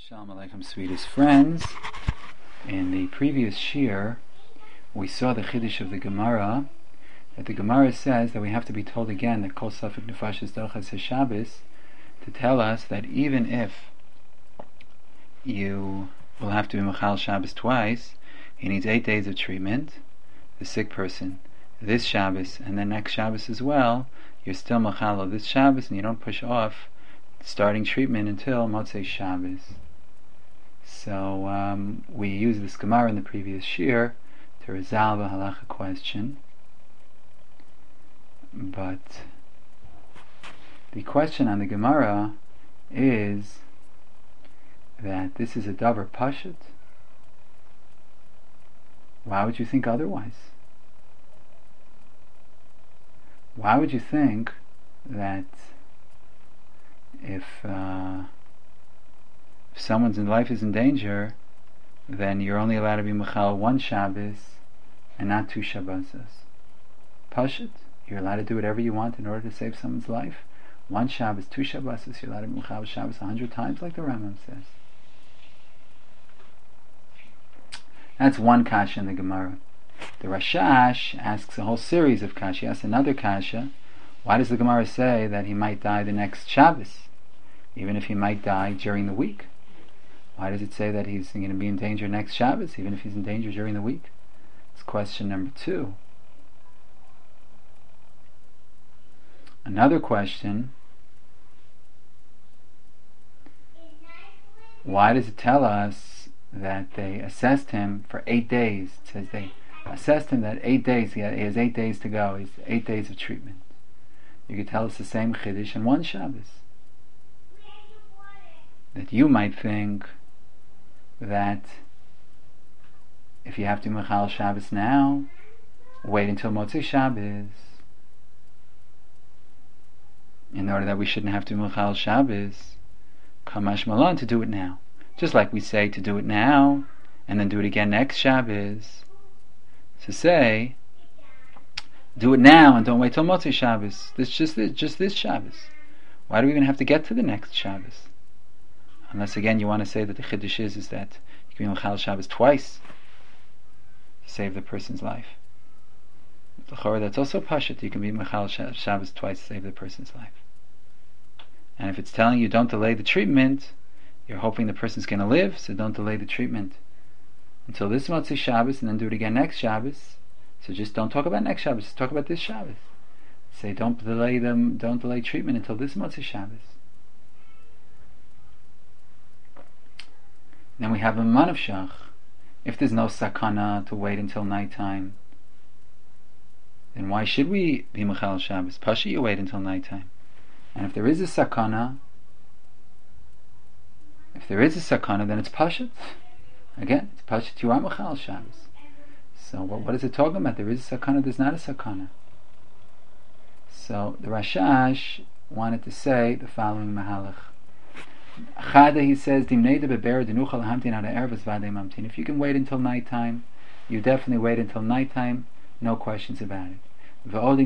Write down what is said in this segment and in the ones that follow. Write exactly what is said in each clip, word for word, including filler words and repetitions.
Shalom Aleichem, sweetest friends. In the previous shir, we saw the Chiddush of the Gemara, that the Gemara says that we have to be told again that Kol Safek Nefashis Dochas HaShabbos, to tell us that even if you will have to be Machal Shabbos twice, he needs eight days of treatment, the sick person, this Shabbos, and then next Shabbos as well, you're still Machal of this Shabbos, and you don't push off starting treatment until Motzei Shabbos. So um, we used this Gemara in the previous shir to resolve a halacha question, but the question on the Gemara is that this is a davar pashut. Why would you think otherwise? Why would you think that if uh, if someone's life is in danger, then you're only allowed to be Mechal one Shabbos and not two Shabbosos? Pashut, you're allowed to do whatever you want in order to save someone's life. One Shabbos, two Shabbosos, you're allowed to be Mechal Shabbos a hundred times, like the Rambam says. That's one kasha in the Gemara. The Rashash asks a whole series of kasha. He asks another kasha. Why does the Gemara say that he might die the next Shabbos, even if he might die during the week? Why does it say that he's going to be in danger next Shabbos, even if he's in danger during the week? It's question number two. Another question: why does it tell us that they assessed him for eight days? It says they assessed him that eight days, he has eight days to go, he's eight days of treatment. You could tell us the same Chiddush in one Shabbos. That you might think that if you have to Mechal Shabbos now, wait until Motzei Shabbos, in order that we shouldn't have to Mechal Shabbos, Kamash Malan, to do it now. Just like we say to do it now, and then do it again next Shabbos. To say, do it now and don't wait till Motzei Shabbos. This just this, just this Shabbos. Why do we even have to get to the next Shabbos? Unless again you want to say that the Chiddush is, is that you can be Mechal Shabbos twice to save the person's life. That's also Pashut. You can be Mechal Shabbos twice to save the person's life. And if it's telling you don't delay the treatment, you're hoping the person's going to live, so don't delay the treatment until this Motzei Shabbos and then do it again next Shabbos. So just don't talk about next Shabbos, just talk about this Shabbos. Say don't delay them, don't delay treatment until this Motzei Shabbos. Then we have a manavshach. If there's no sakana to wait until nighttime, then why should we be Mechal Shabbos? Pasha, you wait until nighttime. And if there is a sakana, if there is a sakana, then it's Pashat. Again, it's Pashat, you are Mechal Shabbos. So what, what is it talking about? There is a sakana, there's not a sakana. So the Rashash wanted to say the following mahalach. Chada, he says, if you can wait until nighttime, you definitely wait until nighttime, no questions about it. And also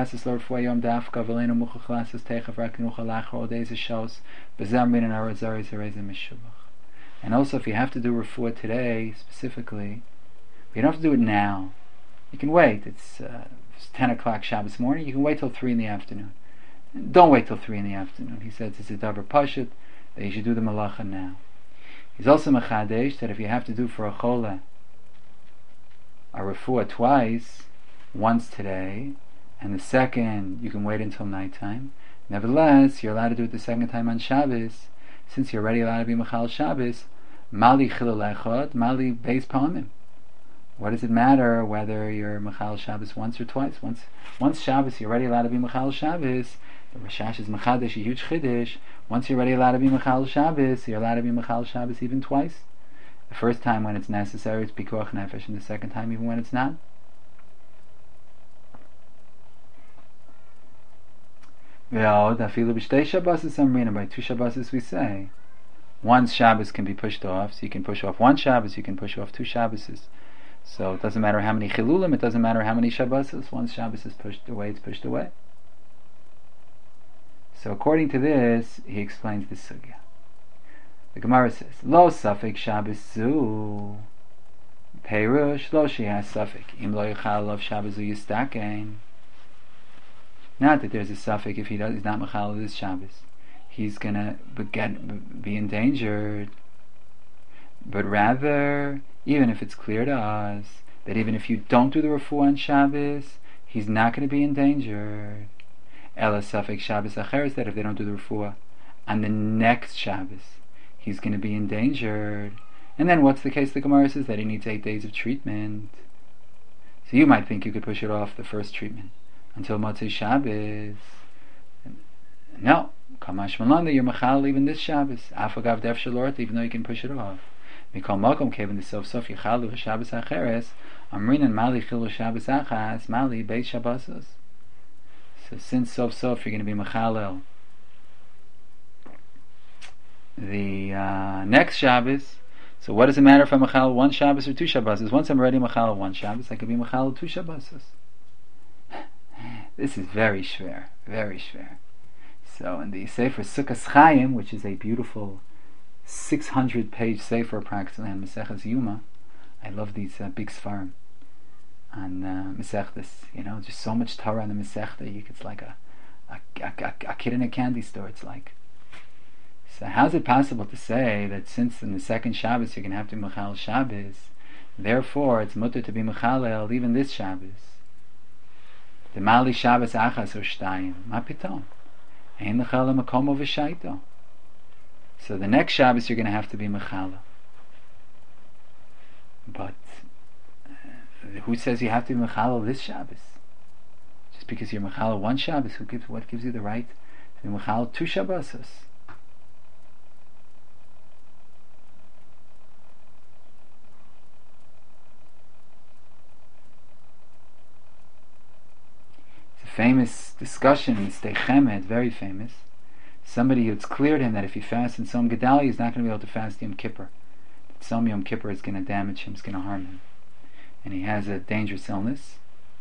if you have to do refuah today specifically, you don't have to do it now. You can wait. It's, uh, it's ten o'clock Shabbos morning, you can wait till three in the afternoon. Don't wait till three in the afternoon. He says it's a davar pashut, that you should do the malacha now. He's also mechadesh that if you have to do for a chola a refuah twice, once today, and the second you can wait until nighttime, nevertheless you're allowed to do it the second time on Shabbos, since you're already allowed to be Mechal Shabbos. Mali chilul echad, mali beis pamim. What does it matter whether you're Mechal Shabbos once or twice? Once once Shabbos you're already allowed to be Mechal Shabbos. The Rashash is mechadesh, a huge chiddush. Once you're already allowed to be Mechal Shabbos, you're allowed to be Mechal Shabbos even twice. The first time when it's necessary, it's pikuach nefesh, and the second time even when it's not. By two Shabbosos we say, one Shabbos can be pushed off, so you can push off one Shabbos, you can push off two Shabbos. So it doesn't matter how many chilulim, it doesn't matter how many Shabbosos, once Shabbos is pushed away, it's pushed away. So according to this, he explains this sugya. The Gemara says, Lo Safek Shabbos Zu. Perush Lo Shehas Safek. Im Lo Yechal Lov Shabbos Zu Yistakein. Not that there's a Safek if he does, he's not Mechal this Shabbos. He's gonna get, be endangered. But rather, even if it's clear to us that even if you don't do the refuah on Shabbos, he's not going to be endangered. Ela Safek Shabbos Acheres, that if they don't do the refuah on the next Shabbos, he's going to be endangered. And then what's the case? The Gemara says that he needs eight days of treatment. So you might think you could push it off the first treatment until Motzei Shabbos. No, Kamash Malan, that you're Machal even this Shabbos. Afagav Def Shalort, even though you can push it off. Mikol Makom Kevin the Sof Sof Yechalu Shabbos Acheres Amrin and Mali Chilu Shabbos Achas Mali Beis Shabbosos. So since Sof Sof you're going to be Mechalel the uh, next Shabbos, so what does it matter if I'm Mechal one Shabbos or two Shabbos? Once I'm already Mechal one Shabbos, I can be Mechal two Shabbosos. This is very schwer, very schwer. So in the Sefer Sukkos Chaim, which is a beautiful six hundred page sefer practically on Maseches Yuma. I love these uh, big svarim on uh, Masechtas. You know, just so much Torah on the Masechta. You, it's like a a, a a kid in a candy store. It's like. So how's it possible to say that since in the second Shabbos you're going to have to be Mechal Shabbos, therefore it's mutter to be Mechalel even this Shabbos? The Mali Shabbos Achas or Shtayim. Ma pitom. Ein Mechal Makomo v'Shaito. So the next Shabbos you're going to have to be Mechala. But uh, who says you have to be Mechala this Shabbos? Just because you're Mechala one Shabbos, who gives what gives you the right to be Mechala two Shabbosos? It's a famous discussion in Stei Chemed, very famous. Somebody, it's clear to him that if he fasts in Tzom Gedalia, he's not going to be able to fast Yom Kippur. That Tzom Yom Kippur is going to damage him, it's going to harm him. And he has a dangerous illness.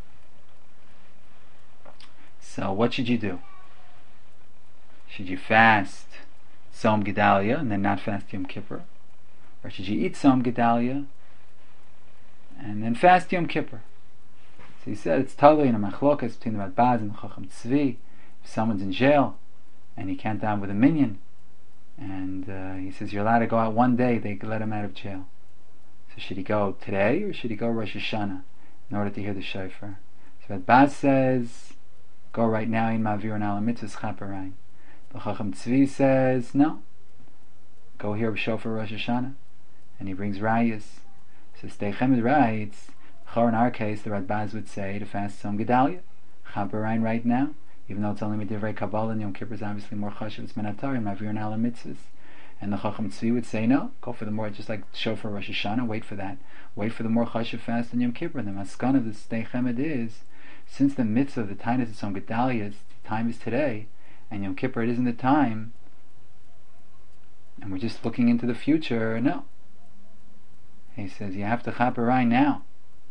So what should you do? Should you fast Tzom Gedalia and then not fast Yom Kippur? Or should you eat Tzom Gedalia and then fast Yom Kippur? So he said it's totally in a machlokas between the Radbaz and the Chacham Tzvi. If someone's in jail and he can't down with a minion, and uh, he says you're allowed to go out one day, they let him out of jail. So should he go today or should he go Rosh Hashanah in order to hear the shofar? So Baz says go right now in Mavir and Ala Mitzvahs Chaparayim. The Chacham Tzvi says no, go hear shofar Rosh Hashanah, and he brings rayas. So Stei Chemed writes, in our case the Radbaz would say to fast Tzom Gedalia Chaparayim right now, even though it's only Midivrei Kabbalah, and Yom Kippur is obviously more chashuv, it's Menatarim, Mavir and Ala Mitzvahs. And the Chacham Tzvi would say, no, go for the more, just like Shofar Rosh Hashanah, wait for that. Wait for the more chashuv fast in Yom Kippur. And the Maskan of the Stei Chemed is, since the mitzvah of the time is Tzom Gedalia, the time is today, and Yom Kippur it isn't the time, and we're just looking into the future, no. He says, you have to chaperai now.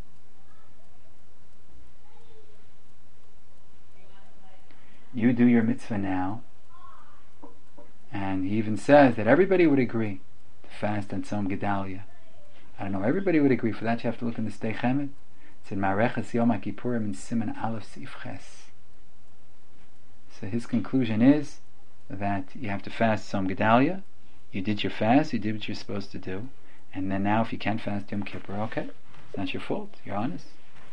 You do your mitzvah now. And he even says that everybody would agree to fast on Tzom Gedalia. I don't know, everybody would agree. For that you have to look in the Stei Chemed. It's in Mareches Yom HaKippurim in Siman Aleph Sif Ches. So his conclusion is that you have to fast Tzom Gedalia. You did your fast, you did what you're supposed to do. And then now if you can't fast Yom Kippur, okay, it's not your fault, you're honest.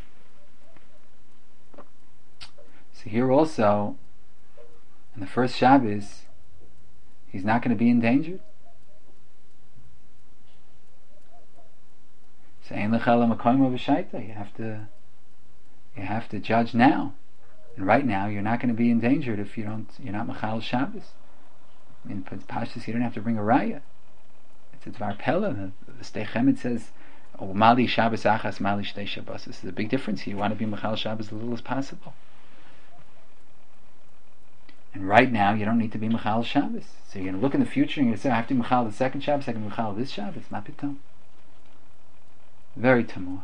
So here also, in the first Shabbos, he's not going to be endangered. So ein lechala makomo v'shaita. You have to, you have to judge now, and right now you're not going to be endangered if you don't. You're not machal Shabbos. In Pashtus, you don't have to bring a raya. It's a dvar pella. The, the Stei Chemed says, "Oh, mali Shabbos achas, mali shtei Shabbos." This is a big difference here. You want to be machal Shabbos as little as possible. And right now, you don't need to be Mechal Shabbos. So you're going to look in the future and you're going to say, I have to be Mechal the second Shabbos, I can be Mechal this Shabbos. Not pitom. Very tamur.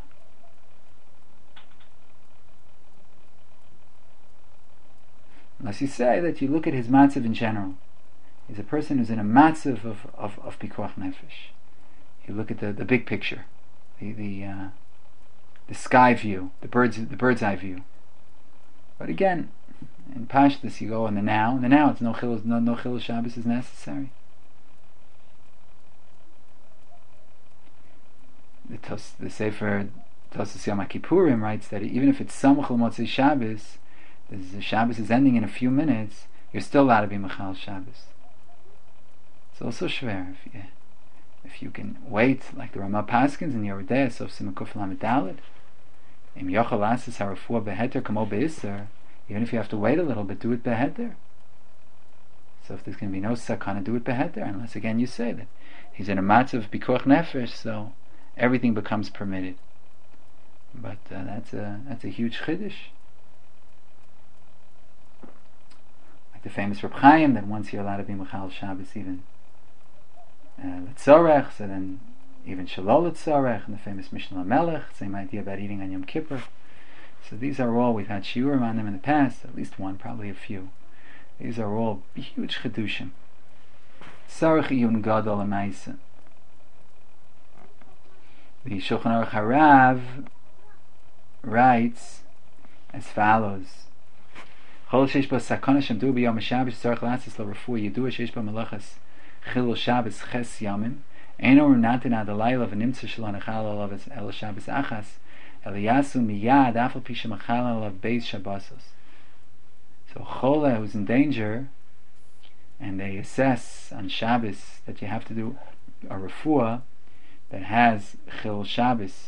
Unless you say that you look at his matzav in general. is a person who's in a matzav of, of, of pikuach nefesh. You look at the, the big picture, the the uh, the sky view, the bird's the bird's eye view. But again, in Pashtus you go in the now. In the now, it's no chilul no no chilul Shabbos is necessary. The Tos, the Sefer Tosas Yom HaKippurim writes that even if it's Samuch l'Motzei Shabbos, the Shabbos is ending in a few minutes, you're still allowed to be Mechal Shabbos. It's also schwer if you if you can wait, like the Ramah Paskins in Yoreh Deah, Sof Siman Kuf Lamed Daled, Im Yochel Lasis Harafua Beheter Kamo Beiser. Even if you have to wait a little bit, do it Beheter. So if there's going to be no sakana, do it Beheter, unless again you say that he's in a matzav of Pikuach Nefesh, so everything becomes permitted. But uh, that's a that's a huge chiddush. Like the famous Reb Chaim, that once you're allowed to be Mechal Shabbos even Letzorech, uh, so then even Shalol Letzorech, and the famous Mishnah Melech, same idea about eating on Yom Kippur. So these are all, we've had shiurim on them in the past, at least one, probably a few. These are all huge chidushim. Sarach Iyun Gadol Amaisa. The Shulchan Aruch Harav writes as follows: Chol sheish bo sakana shemdu b'yom Shabbos tzarich lasis lo refuah yidua sheish bo melachas chilul Shabbos ches yamim eino runatin ad alayla v'nimtza shelo nechal alav el Shabbos achas el yasu miyad afal pi shemachal alav beis Shabbosos. So Chola who's in danger, and they assess on Shabbos that you have to do a refuah that has Chil Shabbos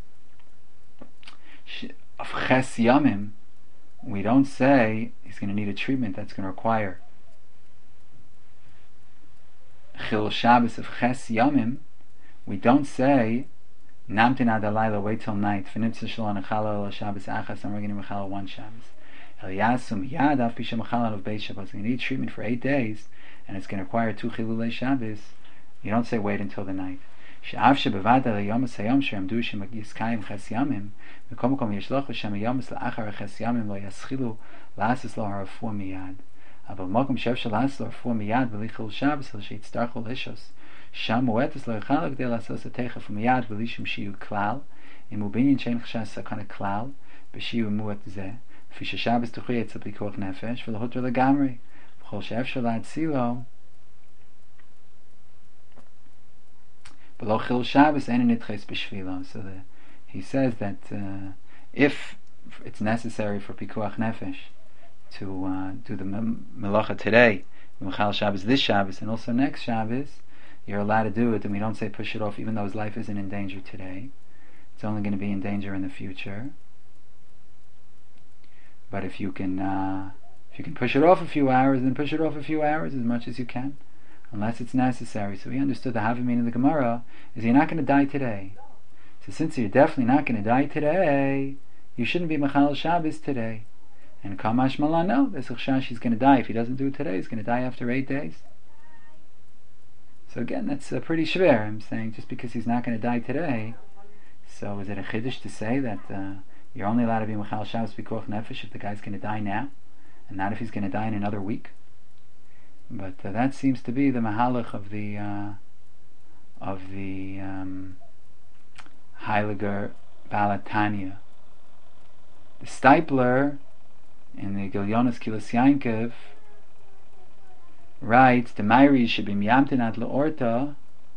of Ches Yamim, we don't say he's going to need a treatment that's going to require Chil Shabbos of Ches Yamim. We don't say Namtin ad alayla, wait till night, V'nimtza shelo nechal el Shabbos achas, and we're going to mechal one Shabbos. El yasum yad af pi shemachal of Beis Shabbos. You need treatment for eight days, and it's going to require two Chilulei Shabbos. You don't say wait until the night. שאף שבבד על היומס היום שעמדו שיזכאים חס ימים מכל מקום ישלחו שם היומס לאחר החס ימים לא יסחילו לעשות לו הרפואה מיד אבל במקום שאפשר לעשות לו הרפואה מיד בלי חילול שבס אלא שיצטרכו לשוס שם מועטס לא יוכל כדי לעשות את תכף ומיד בלי שום שיהיו כלל אם הוא בעניין שאין חשש סכנה כלל בשיהיו מועט זה לפי ששבס תוכי אצל פיקוח נפש ולהותר לגמרי בכל שאפשר להצילו Below Chil Shabbos, and nitches b'shvila. So the, he says that uh, if it's necessary for pikuach nefesh to uh, do the melacha today, Mechal Shabbos this Shabbos, and also next Shabbos, you're allowed to do it, and we don't say push it off, even though his life isn't in danger today. It's only going to be in danger in the future. But if you can, uh, if you can push it off a few hours, then push it off a few hours as much as you can. Unless it's necessary. So he understood the Havamina of the Gemara is you're not going to die today. So since you're definitely not going to die today, you shouldn't be Mechal Shabbos today. And Kamash Malan, no, there's a chashash he's going to die. If he doesn't do it today, he's going to die after eight days. So again, that's uh, pretty schwer. I'm saying just because he's not going to die today. So is it a chiddush to say that uh, you're only allowed to be Mechal Shabbos Pikuach Nefesh if the guy's going to die now, and not if he's going to die in another week? But uh, that seems to be the mahalach of the uh, of the um, Heiliger Balatanya. The Stipler in the Gilyonis Kilas Yankov writes, "The Meiri should be miyamtin ad leorta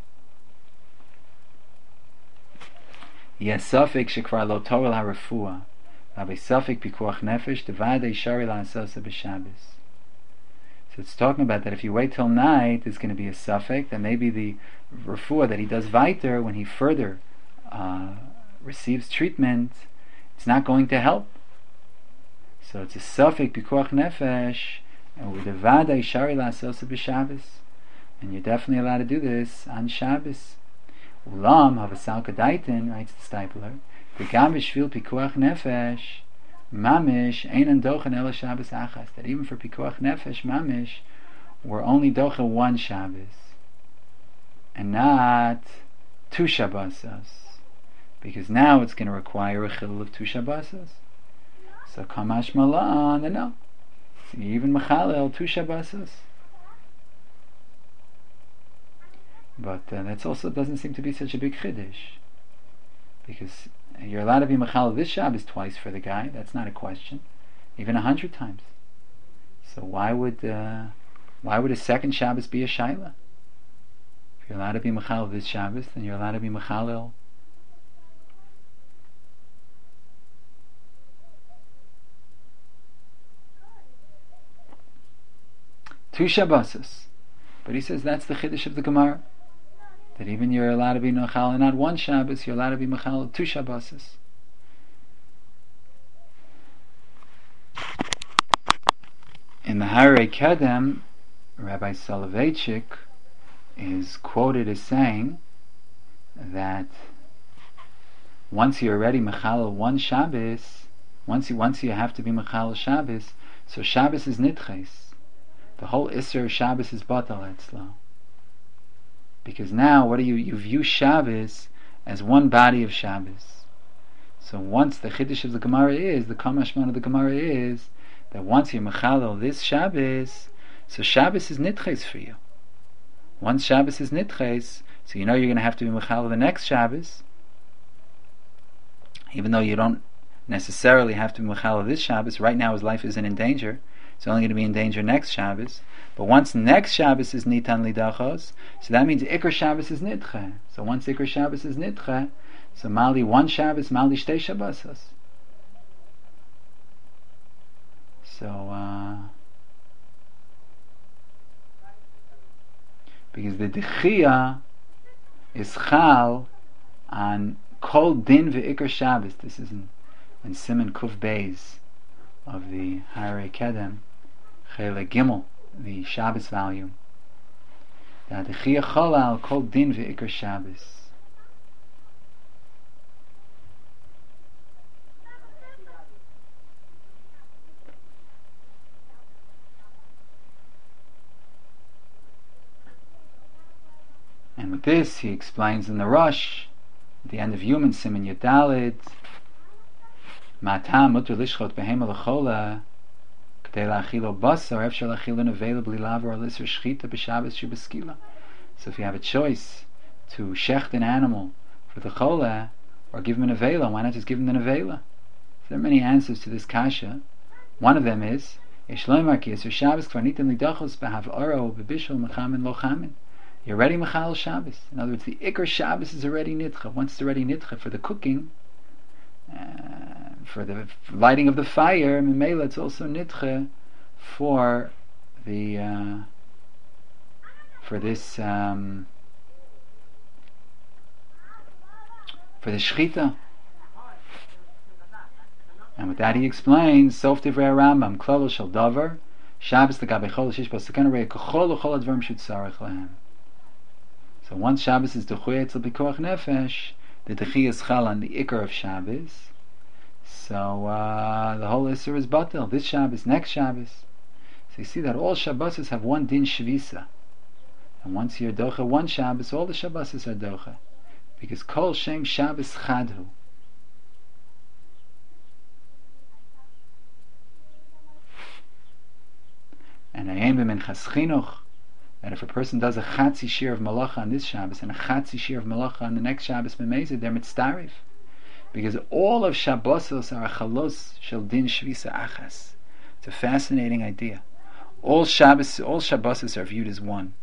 yesafik shekvar lo torah harefua, abe safik pikuach nefesh devadei shari la'asasa b'Shabbos." So it's talking about that if you wait till night, there's going to be a suffix, that maybe the refuah that he does weiter, when he further uh, receives treatment, it's not going to help. So it's a suffix pikuach nefesh, and with the vada shari la'asosa b'Shabbos, and you're definitely allowed to do this on Shabbos. Ulam havasal kadaitin, writes the Stipler, v'gam b'shvil pikuach nefesh. Mamish einan dochen ela Shabbos achas. That even for pikuach nefesh mamish, we're only dochen one Shabbos, and not two Shabbosos, because now it's going to require a chilul of two Shabbosos. So kamash malan, no, so you even mechalel two Shabbosos. But uh, that also doesn't seem to be such a big chiddush, because you're allowed to be mechal this Shabbos twice for the guy. That's not a question, even a hundred times. So why would uh, why would a second Shabbos be a shaila? If you're allowed to be mechal this Shabbos, then you're allowed to be mechalel two Shabbos. But he says that's the chiddush of the Gemara, that even you're allowed to be mechal not one Shabbos, you're allowed to be mechal two Shabbos. In the Harei Kedem, Rabbi Soloveitchik is quoted as saying that once you're already mechal one Shabbos, once you once you have to be mechal Shabbos, so Shabbos is nitches. The whole Isser of Shabbos is batal etzlo. Because now, what do you you view Shabbos as one body of Shabbos? So once the chiddush of the Gemara is, the kamashman of the Gemara is, that once you're mechalel this Shabbos, so Shabbos is nitches for you. Once Shabbos is nitches, so you know you're going to have to be mechalel the next Shabbos, even though you don't necessarily have to be mechalel this Shabbos. Right now his life isn't in danger. It's only going to be in danger next Shabbos. But once next Shabbos is nitan lidachos, so that means Iker Shabbos is nitche. So once Iker Shabbos is nitche, so mali one Shabbos, mali shtei Shabbosos. So, uh, because the dechia is chal on kol din ve'ikr Shabbos. This is in, in Siman Kuf Beis of the Harei Kedem, Chele Gimel, the Shabbos volume. That dechia chal al kol din ve'ikr Shabbos. And with this, he explains in the Rush, at the end of Human Siman Yudalid, Matam mutter lishchot behema lechola, k'dei la'achilo basar, efshar la'achilo nevela b'li laver or lisser shchita b'shabbos shubeskila. So if you have a choice to shecht an animal for the chola, or give him an nevela, why not just give him the nevela? So there are many answers to this kasha. One of them is, Yeshloimar ki yisur Shabbos kvar nitan lidachos b'hav oro b'bishol mechamin lo chamin. You're already mechal Shabbos. In other words, the Iker Shabbos is already nitcha. Once it's already nitcha for the cooking, uh, for the lighting of the fire, Mimela, it's also nitcha for the uh, for this um, for the shchita. And with that he explains, Sof Divrei Rambam, Klolo Shel Davar, Shabbos L'Gabei Chol Shish B'Sakana Rei K'Chol L'Chol Advarim Shutzarech Lehem. So once Shabbos is Dechuya Etzel B'Koach Nefesh, the Dechi is Chal on the Iker of Shabbos. So uh, the whole Isser is Batel. This Shabbos, next Shabbos. So you see that all Shabbos have one Din Shvisa. And once you're Docha one Shabbos, all the Shabbos are Docha. Because Kol Shem Shabbos Chadhu. And Ayem B'Minchas Chinuch, that if a person does a chatzi shir of malacha on this Shabbos and a chatzi shir of malacha on the next Shabbos b'meizid, they're mitzdarif, because all of Shabbosos are chalos shel din shvisa achas. It's a fascinating idea. All Shabbos, all Shabbosos are viewed as one.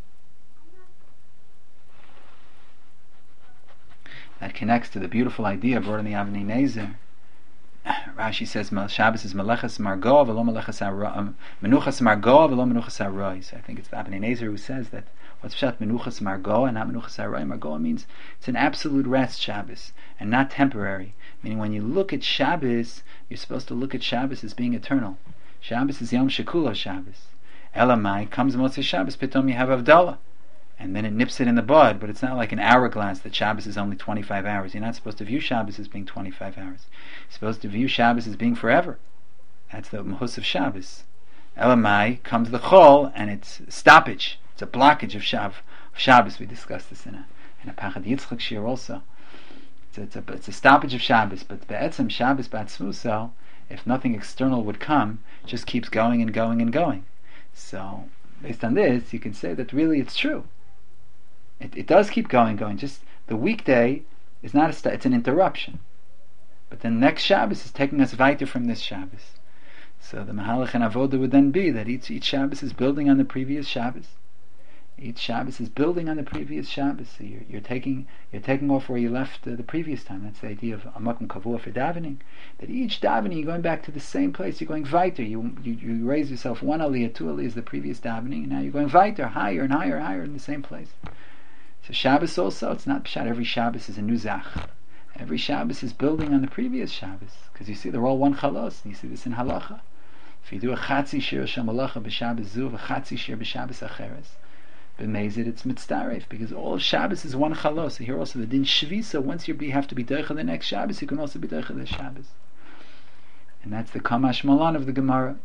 That connects to the beautiful idea brought in the Avnei Nezer. Rashi says Shabbos is melechas margo v'lo melechas arois. Menuchas margo v'lo menuchas arois. I think it's the Avnei Nezer who says that. What's pshat menuchas margo and not menuchas arois? Margo means it's an absolute rest Shabbos and not temporary. Meaning when you look at Shabbos, you're supposed to look at Shabbos as being eternal. Shabbos is Yom Shekulo Shabbos. Elamai comes Motzei Shabbos, pitom you have Avdallah. And then it nips it in the bud, but it's not like an hourglass that Shabbos is only twenty-five hours. You're not supposed to view Shabbos as being twenty-five hours. You're supposed to view Shabbos as being forever. That's the Mahus of Shabbos. Elamai comes the Chol, and it's stoppage. It's a blockage of, Shav, of Shabbos. We discussed this in a in a Pachad Yitzchak Shir also. It's a, it's, a, it's a stoppage of Shabbos, but Be'etzem Shabbos B'atzmusel, if nothing external would come, it just keeps going and going and going. So, based on this, you can say that really it's true. It, it does keep going, going. Just the weekday is not a st- it's an interruption. But then next Shabbos is taking us weiter from this Shabbos. So the Mahalach and Avodah would then be that each each Shabbos is building on the previous Shabbos. Each Shabbos is building on the previous Shabbos. So you're, you're taking you're taking off where you left uh, the previous time. That's the idea of a makom kavua for davening. That each davening you're going back to the same place. You're going weiter. You you, you raise yourself one aliyah, two aliyahs the previous davening, and now you're going weiter, higher and higher and higher in the same place. So Shabbos also, it's not pshat. Every Shabbos is a new zach. Every Shabbos is building on the previous Shabbos, because you see they're all one chalos, and you see this in halacha. If you do a chatzi shir sham halacha b'Shabbos zu, a chatzi shir b'Shabbos acheres, b'mezid it's mitzdaref, because all of Shabbos is one chalos. So here also the din shvisa. Once you have to be doicha the next Shabbos, you can also be doicha this Shabbos, and that's the kamash malan of the Gemara.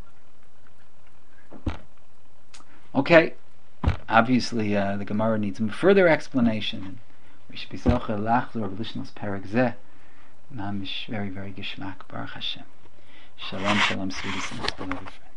Okay, obviously uh, the Gemara needs further explanation. We should be zoche lachzor b'lishnos perek zeh. Mamish very very gishmak. Baruch Hashem. Shalom, shalom, sweetest and beloved friends.